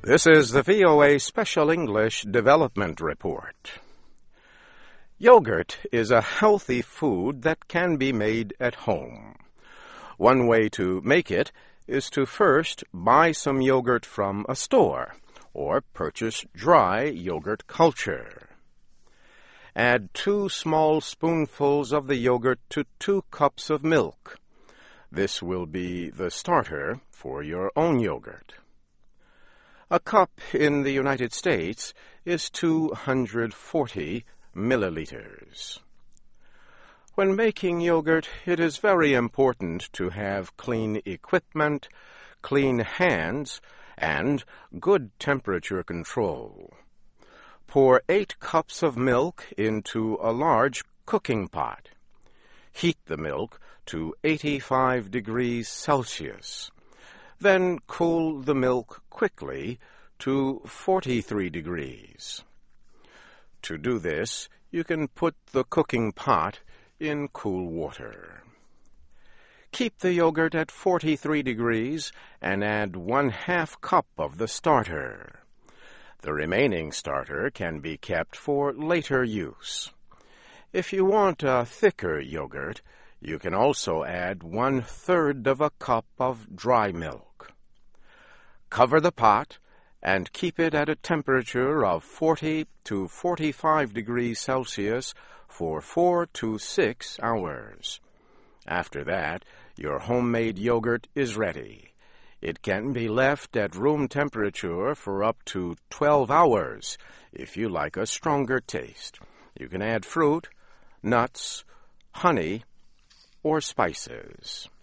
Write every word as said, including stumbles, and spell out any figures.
This is the V O A Special English Development Report. Yogurt is a healthy food that can be made at home. One way to make it is to first buy some yogurt from a store or purchase dry yogurt culture. Add two small spoonfuls of the yogurt to two cups of milk. This will be the starter for your own yogurt. A cup in the United States is two hundred forty milliliters. When making yogurt, it is very important to have clean equipment, clean hands, and good temperature control. Pour eight cups of milk into a large cooking pot. Heat the milk to eighty-five degrees Celsius. Then cool the milk quickly to forty-three degrees. To do this, you can put the cooking pot in cool water. Keep the yogurt at forty-three degrees and add one half cup of the starter. The remaining starter can be kept for later use. If you want a thicker yogurt, you can also add one-third of a cup of dry milk. Cover the pot and keep it at a temperature of forty to forty-five degrees Celsius for four to six hours. After that, your homemade yogurt is ready. It can be left at room temperature for up to twelve hours if you like a stronger taste. You can add fruit, nuts, honey, or spices.